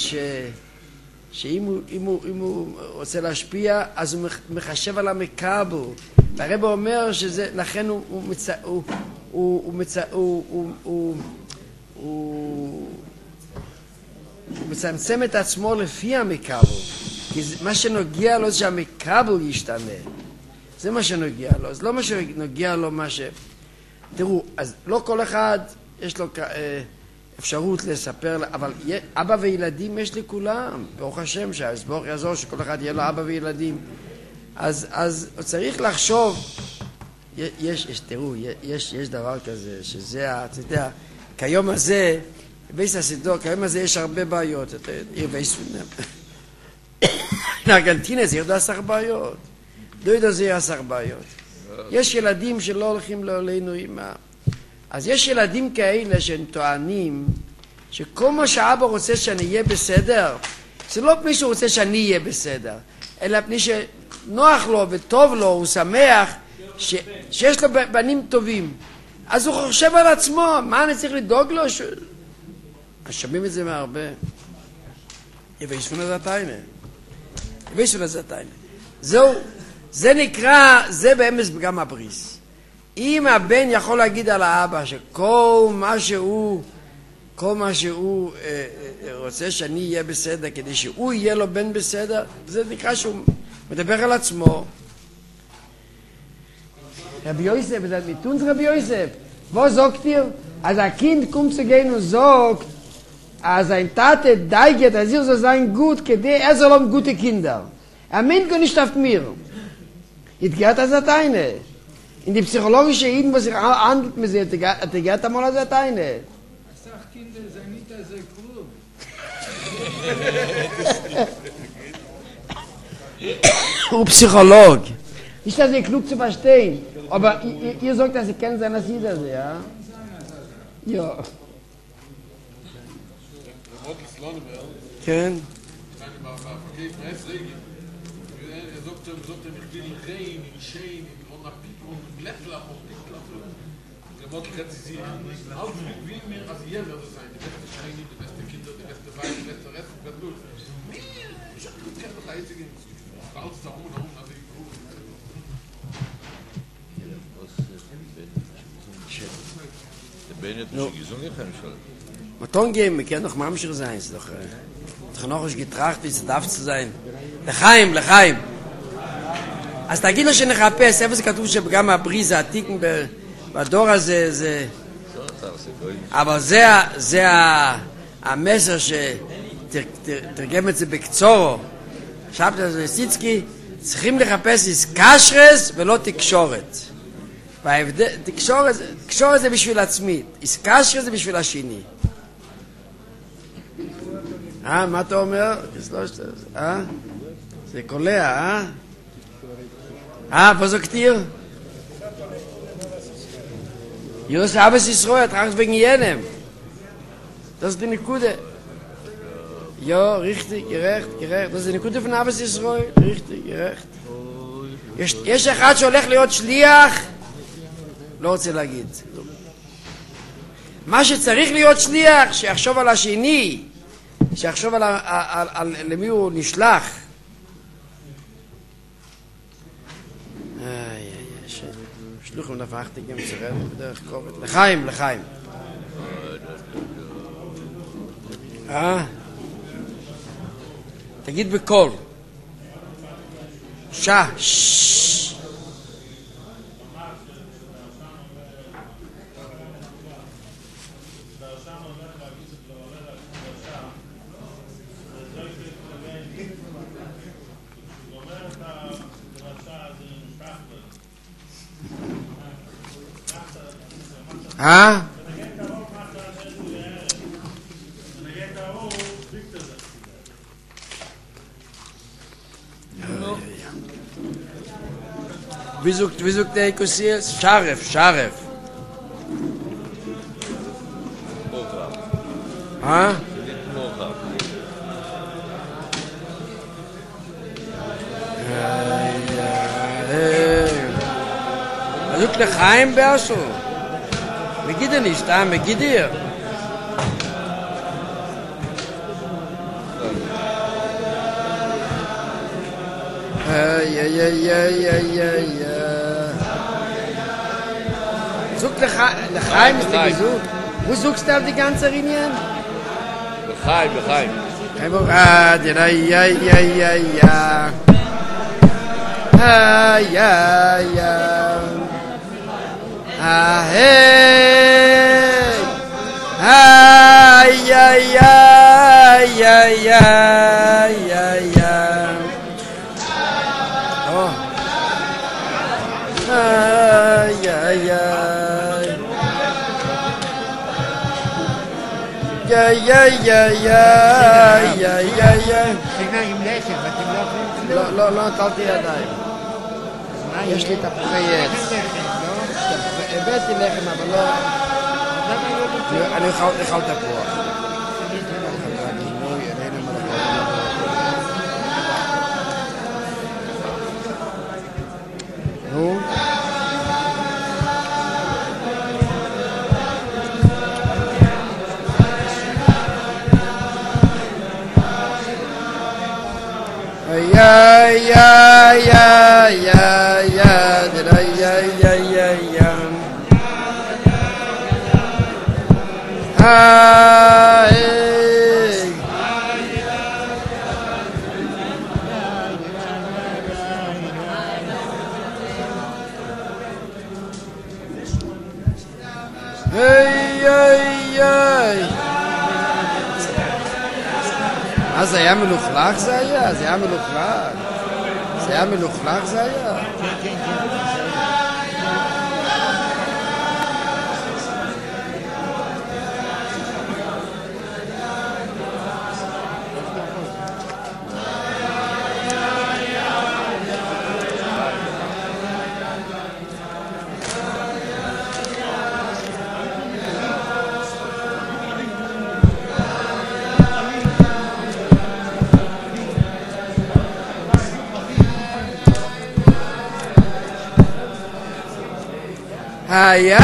שאם הוא רוצה להשפיע, אז הוא מחשב על המקבל. והרב אומר שזה, לכן הוא מצמצם את עצמו לפי המקבל. כי מה שנוגע לו זה שהמקבל ישתנה. זה מה שנוגע לו. זה לא מה שנוגע לו מה ש... תראו, אז לא כל אחד יש לו אפשרות לספר, אבל אבא וילדים יש לכולם. ברוך השם שהסבור יעזור שכל אחד יהיה לו אבא וילדים. אז צריך לחשוב, תראו, יש דבר כזה, שזה, אתה יודע, כיום הזה, בייס הסידור, כיום הזה יש הרבה בעיות. עיר וייספונם. בארגנטינה זה ירדו 10 בעיות. דוידו זה 10 בעיות. יש ילדים שלא הולכים לעולנו אימא. אז יש ילדים כאלה שהם טוענים שכל מה שאבא רוצה שאני אהיה בסדר, זה לא פני שהוא רוצה שאני אהיה בסדר, אלא פני שנוח לו וטוב לו, הוא שמח שיש לו בנים טובים. אז הוא חושב על עצמו, מה אני צריך לדאוג לו? שומעים את זה מהרבה. וישפונה זה התיינה. זהו, זה נקרא, זה באמס גם הבריס. אם הבן יכול להגיד על האבא שכל מה שהוא רוצה שאני אהיה בסדר, כדי שהוא יהיה לו בן בסדר, זה נקרא שהוא מדבר על עצמו. רבי יוסף, זה מיתונס רבי יוסף. wo sagt ihr, als ein Kind kommt zu gehen und sagt, als ein Tate deiget, als ihr so sein gut, er soll haben gute Kinder. Er meint gar nicht auf mir. Jetzt geht das eine. In die psychologische Eden, was sich handelt mit sich, geht einmal das eine. Sag Kinder, sei nicht so klug. Psycholog. Nicht, dass ihr klug zu verstehen. Aber ihr sagt, dass ihr kennt sein, dass ihr das, ja? Ja. כן. Maton geben, wir können noch Mamschir sein, ist doch noch nicht getracht, wie es darf zu sein. לחיים. אז תגיד לו שנחפש, איפה זה כתוב שגם הבריז העתיקים בדור הזה, זה... אבל זה המסר שתרגם את זה בקצורו. שבתא זה סיצקי, צריכים לחפש איסקשרס ולא תקשורת. תקשורת זה בשביל עצמי, איסקשרס זה בשביל השני. מה אתה אומר? זה קולע, Was sagt ihr? Jus Abbas Israel, tragt wegen jenem. Das ist die Nikude. Ja, richtig, gerecht. Das ist die Nikude von Abbas Israel. richtig, gerecht. יש אחד שהולך להיות שליח, לא רוצה להגיד. מה שצריך להיות שליח, שיחשוב על השני, שיחשוב על למי הוא נשלח. שלוחים נפחתי גם צרד בדרך כובד. לחיים. תגיד בקול. שש. Wie sucht der Ekusias? Scharef. Sucht der Chaim Berso. Megidde nicht, Megidde. Sucht Lechaim ist der gesucht. Wo suchst du auf die ganze Linie? Lechaim. לא נטלתי ידיים. יש לי תפוחי עץ. הבאתי לחם, אבל לא... אני אוכל תפוח. נו? זה היה מלוכלך זה היה? זה היה מלוכלך זה היה? כן. Ay.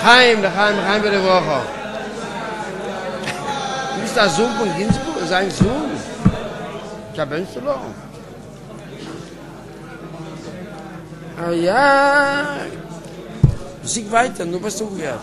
לחיים ולברוכו. Du bist der Sohn von Ginsburg, sein Sohn. Verwöhnst du doch? Ah ja. Musik weiter, nur was du gehört.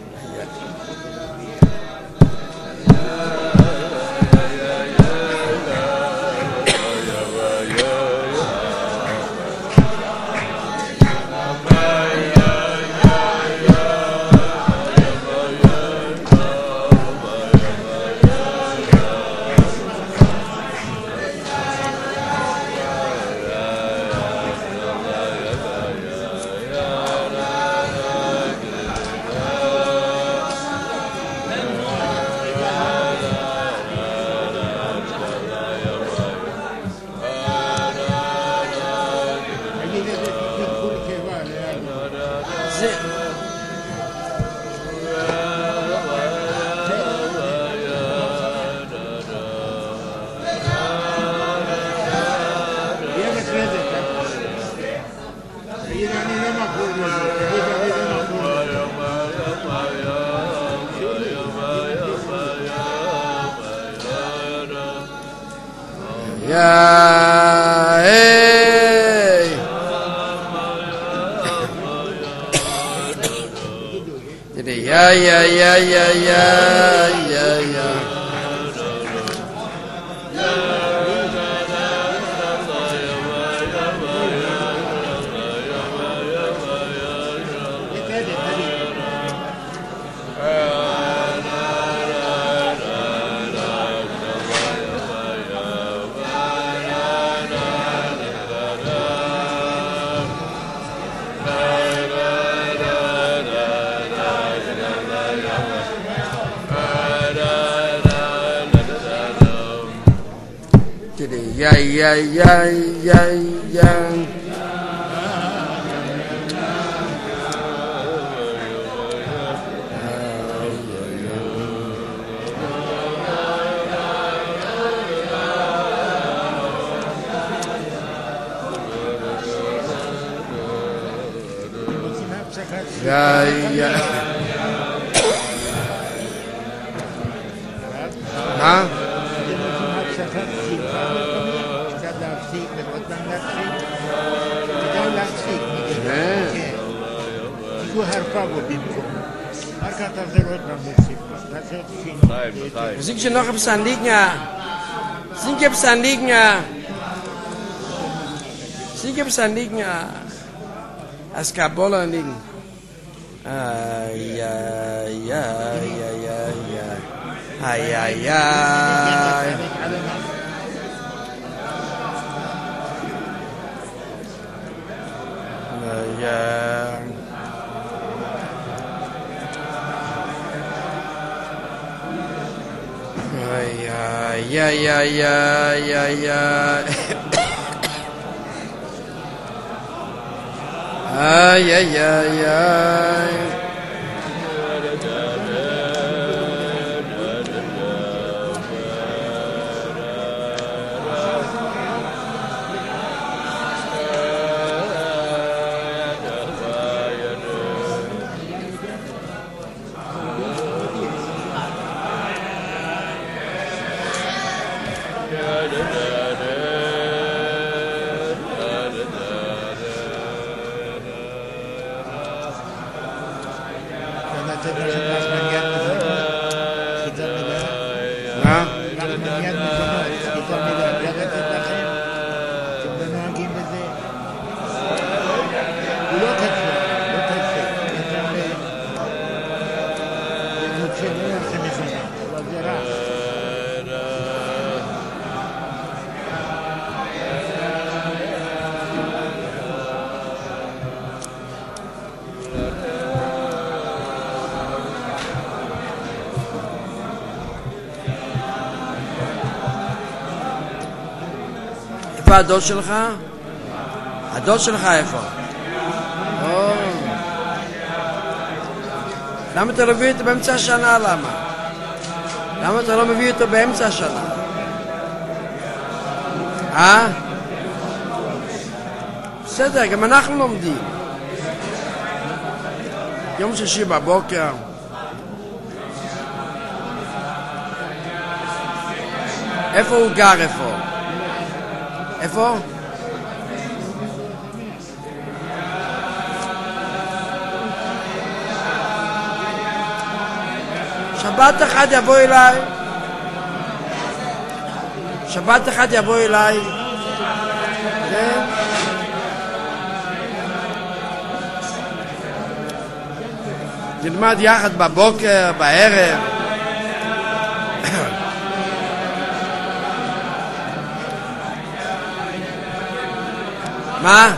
Musik schon noch ein Liegen. Sing gibt's ein Liegen. Sing gibt's ein Liegen. As Kabola liegen. Ja. איפה הדוד שלך? הדוד שלך איפה? למה אתה לא מביא אותו באמצע השנה? למה אתה לא מביא אותו באמצע השנה? בסדר, גם אנחנו לומדים. יום שישי בבוקר. איפה הוא גר? איפה? שבת אחד יבוא אליי. שבת אחד יבוא אליי. כן? נלמד יחד בבוקר, בערב. מה?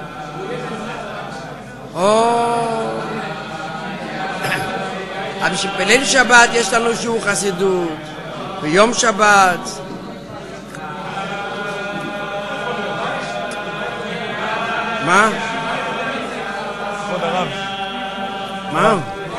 אבל שבליל שבת יש לנו שיעור חסידות, ביום שבת. מה? כבוד הרב. מה?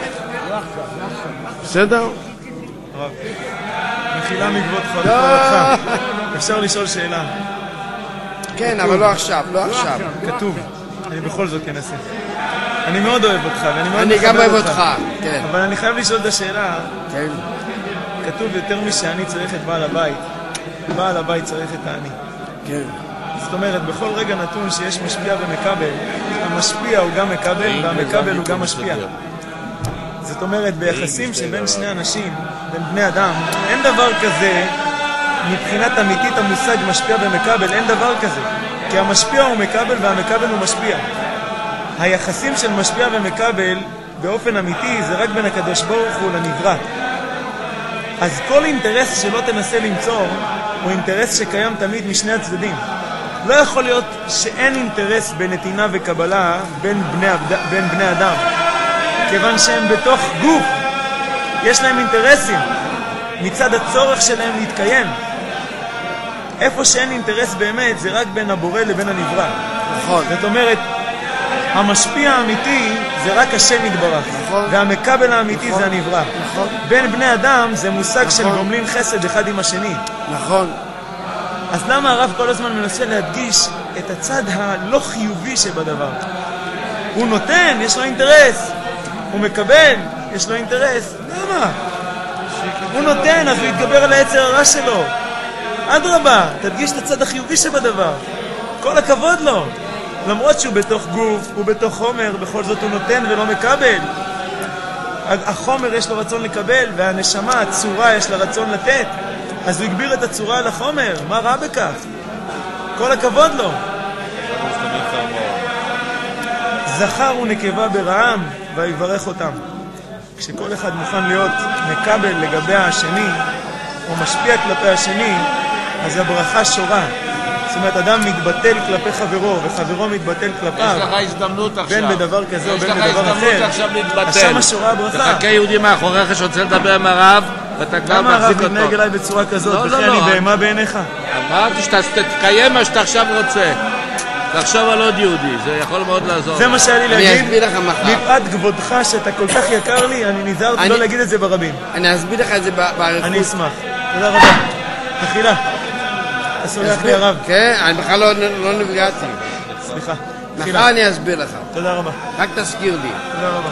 בסדר? הרב. מחילה מכבודך. אפשר לשאול שאלה. כן, אבל לא עכשיו, לא עכשיו. כתוב. אני בכל זאת אנסה. אני מאוד אוהב אותך, ואני מאוד אני גם מכבד אוהב אותך. אותך, כן. אבל אני חייב לשאול את השאלה. כן. כתוב יותר משאני צריך את בעל הבית. בעל הבית צריך את העני. כן. זאת אומרת, בכל רגע נתון שיש משפיע ומקבל, המשפיע הוא גם מקבל והמקבל הוא גם משפיע. זאת אומרת, ביחסים שבין שני אנשים, בין בני אדם, אין דבר כזה, מבחינת אמיתית המושג משפיע ומקבל, אין דבר כזה. כי המשפיע הוא מקבל והמקבל הוא משפיע. היחסים של משפיע ומקבל באופן אמיתי זה רק בין הקדוש ברוך הוא לנברא. אז כל אינטרס שלא תנסה למצוא הוא אינטרס שקיים תמיד משני הצדדים. לא יכול להיות שאין אינטרס בנתינה וקבלה בין בני אדם, כיוון שהם בתוך גוף, יש להם אינטרסים מצד הצורך שלהם להתקיים. איפה שאין אינטרס באמת זה רק בין הבורא לבין הנברא. נכון. זאת אומרת, המשפיע האמיתי זה רק השם יתברך, נכון. והמקבל האמיתי נכון. זה הנברא. נכון. בין בני אדם זה מושג נכון. של גומלין חסד אחד עם השני. נכון. אז למה הרב כל הזמן מנסה להדגיש את הצד הלא חיובי שבדבר? הוא נותן, יש לו אינטרס. הוא מקבל, יש לו אינטרס. למה? הוא נותן, אז הוא יתגבר על היצר הרע שלו. אדרבה, תדגיש את הצד החיובי שבדבר. כל הכבוד לו. למרות שהוא בתוך גוף, הוא בתוך חומר, בכל זאת הוא נותן ולא מקבל. החומר יש לו רצון לקבל, והנשמה, הצורה, יש לה רצון לתת. אז הוא הגביר את הצורה על החומר. מה רע בכך? כל הכבוד לו. זכר ונקבה ברעם, ויברך אותם. כשכל אחד מוכן להיות מקבל לגבי השני, או משפיע כלפי השני, אז הברכה שורה. זאת אומרת, אדם מתבטל כלפי חברו, וחברו מתבטל כלפיו. יש לך הזדמנות עכשיו. בין בדבר כזה או בין בדבר יש לך הזדמנות אחר. עכשיו להתבטל. אז שמה שורה הברכה. תחכה יהודי מאחוריך שרוצה לדבר עם הרב, ואתה כבר למה הרב מחזיק אותו. מתנהג אליי בצורה כזאת? לא, וכי לא, אני לא. בהמה בעיניך? אמרתי שתקיים מה שאתה עכשיו רוצה. תחשוב על עוד יהודי, זה יכול מאוד לעזור. זה מה שהיה לי אני להגיד. אסביר לך מחר. מפאת כבודך שאתה כל כך יקר לי, אני נזהרתי לא להגיד את זה ברבים. אני אסביר לך את זה באריכות. אני אשמח. תודה רבה. תחילה. אתה סולח לי הרב. כן, אני בכלל לא נפגעתי. סליחה. מחר אני אסביר לך. תודה רבה. רק תזכיר לי. תודה רבה.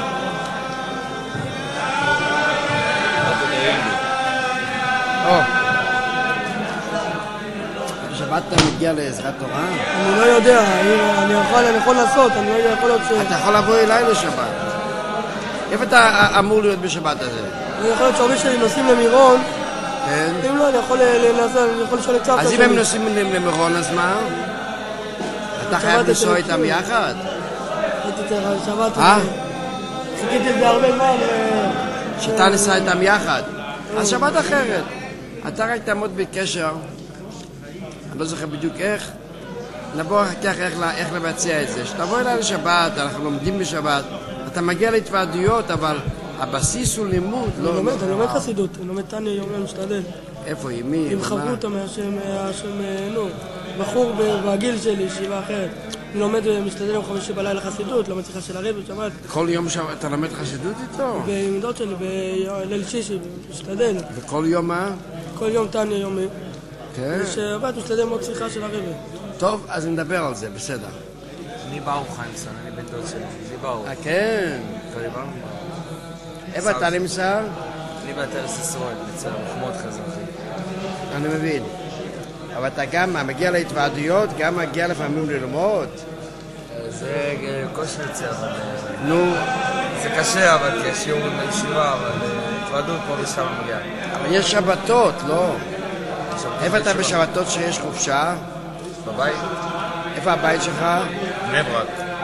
בשבת אתה מגיע לעזרת תורה? אני לא יודע, אני יכול לעשות, אני לא יודע, יכול להיות ש... אתה יכול לבוא אליי לשבת. איפה אתה אמור להיות בשבת הזה? יכול להיות שהרבה שלי נוסעים למירון, כן. אם לא, אני יכול לשאול את סבתא אז שלי. אם הם נוסעים למירון, אז מה? אתה חייב לנסוע איתם יחד? שבת, חיכיתי את זה הרבה זמן. שאתה ניסע איתם יחד. אז שבת אחרת. אתה רק תעמוד בקשר, אני לא זוכר בדיוק איך, נבוא אחר כך איך לבצע את זה. שתבוא אליי לשבת, אנחנו לומדים בשבת, אתה מגיע להתוועדויות, אבל הבסיס הוא לימוד. אני לומד חסידות, אני לומד תניא יום משתדל. איפה, עם מי? עם חברותא מהשם, בחור בגיל שלי, ישיבה אחרת. אני לומד משתדל יום חמישי בלילה חסידות, לומד שיחה של הרב בשבת. כל יום אתה לומד חסידות איתו? ועם דוד שלי, בליל שישי, משתדל. וכל יום מה? כל יום תניא יומי. כן. ושבת משתדל מאוד שיחה של הרב. טוב, אז נדבר על זה, בסדר. אני ברוך חיימסון, אני בן דוד שלי, זה ברוך. כן. כבר דיברנו? איפה אתה נמצא? אני בטרס ישראל, אצל המחמוד חזרתי. אני מבין. אבל אתה גם מגיע להתוועדויות, גם מגיע לפעמים ללמוד? זה קושי יוצא, אבל... נו, זה קשה, אבל יש שיעורים בישיבה, אבל התוועדות פה ושם מגיע. אבל יש שבתות, לא? שבתות איפה אתה בישיבה. בשבתות שיש חופשה? בבית? איפה הבית שלך? בני ברק.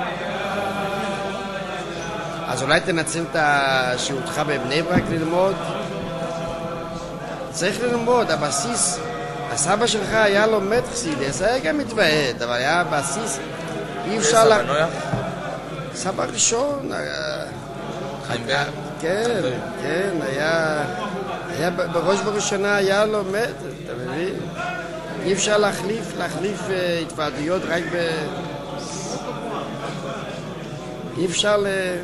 אז אולי תנצל את שהותך בבני ברק ללמוד? צריך ללמוד, הבסיס, הסבא שלך היה לומד חסידס, היה גם מתוועד, אבל היה בסיס, אי אפשר סבא נויה? סבא ראשון, חיים בן? כן, כן, היה בראש ובראשונה היה לומד, אתה מבין? אי אפשר להחליף התוועדויות רק אי אפשר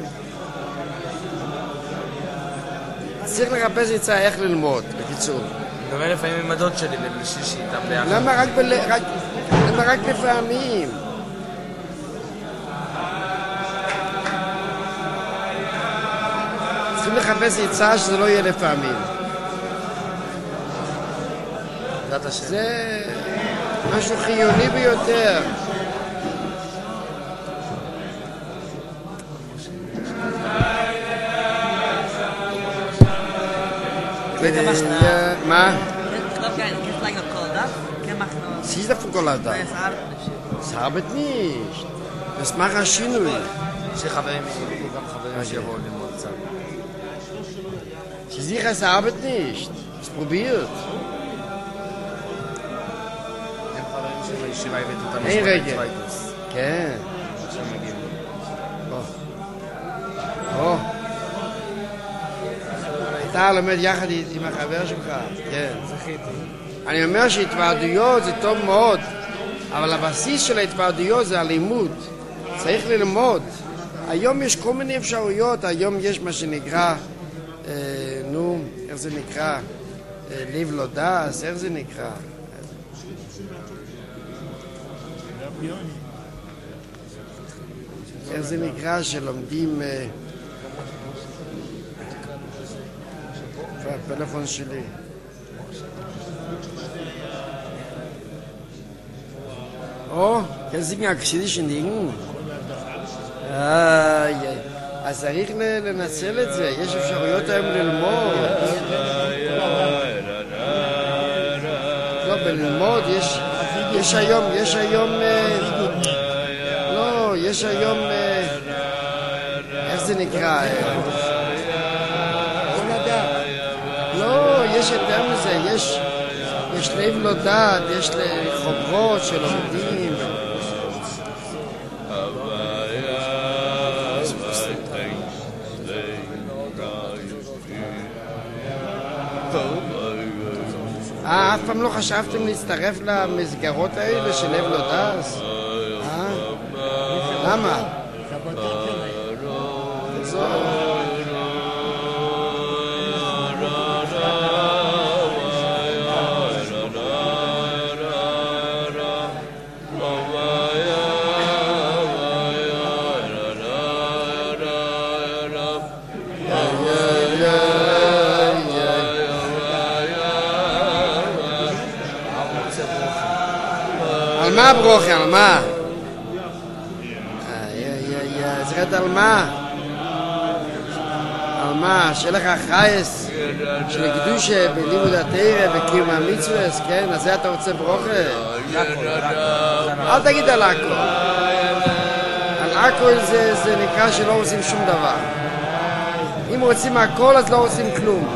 צריך לחפש עצה איך ללמוד, בקיצור. גם לפעמים עם הדוד שלי בשישי איתם ביחד. למה רק לפעמים? צריכים לחפש עצה שזה לא יהיה לפעמים. דת השם. זה משהו חיוני ביותר. מה? Sie ist davon gelandet. Es arbeitet nicht. Das macht ein Shinui. שחברים שלי, גם חברים שיבואו ללמוד קצת. Sie sicher, es arbeitet nicht. Es probiert. הם חברים שבישיבה הבאת אותם. אין רגע. כן. או. אתה לומד יחד עם החבר שלך. כן. זכיתי. אני אומר שהתוועדויות זה טוב מאוד, אבל הבסיס של ההתוועדויות זה הלימוד. צריך ללמוד. היום יש כל מיני אפשרויות, היום יש מה שנקרא, איך זה נקרא? ליב לא דס, איך זה נקרא? איך זה נקרא שלומדים... הפלאפון שלי. kannst du mir aksidischen Dingen? אז צריך לנצל את זה, יש אפשרויות היום ללמוד. לא, בללמוד יש היום, לא, יש היום, איך זה נקרא? לא, יש יותר מזה, יש לב לא דעת, יש חוברות שלומדים. אף פעם לא חשבתם להצטרף למסגרות האלה של לב לא דעת? למה? על מה ברוכי? על מה? זכרת על מה? על מה? שיהיה לך חייס של קדושה בלימוד התורה וקיום המצוות, כן? אז זה אתה רוצה ברוכי? אל תגיד על הכל. על הכל זה נקרא שלא עושים שום דבר. אם רוצים הכל אז לא עושים כלום.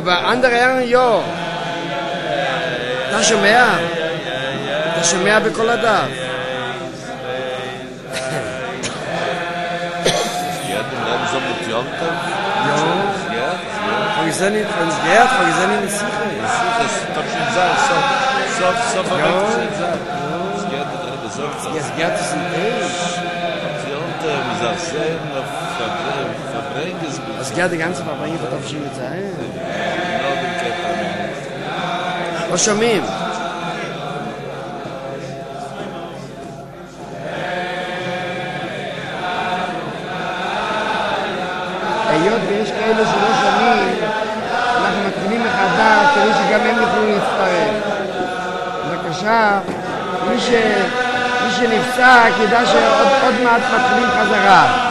Aber andere Herren, ja. אתה שומע? אתה שומע בכל הדף. So mit Jontov? Ja. Ja? Vergesehen nicht, wenn es geht, vergesehen nicht sicher. Das ist doch schon sehr, so verrückt zu sein. Es geht nicht, das sagt es. Jetzt geht es nicht. Jontov, wir sagen, sehen, verbringen es gut. Es geht die ganze Verbringung von Tafshin mit sein. Genau, den Ketter. לא שומעים. היות ויש כאלה שלא שומעים, אנחנו מתחילים מחדש כדי שגם הם יוכלו להצטרף. בבקשה, מי שנפסק ידע שעוד מעט מתחילים חזרה.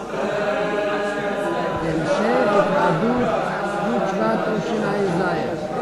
Shvat Tavshinayzayin.